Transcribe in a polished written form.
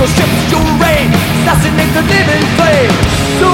your ships, your reign, assassinate the living flame. So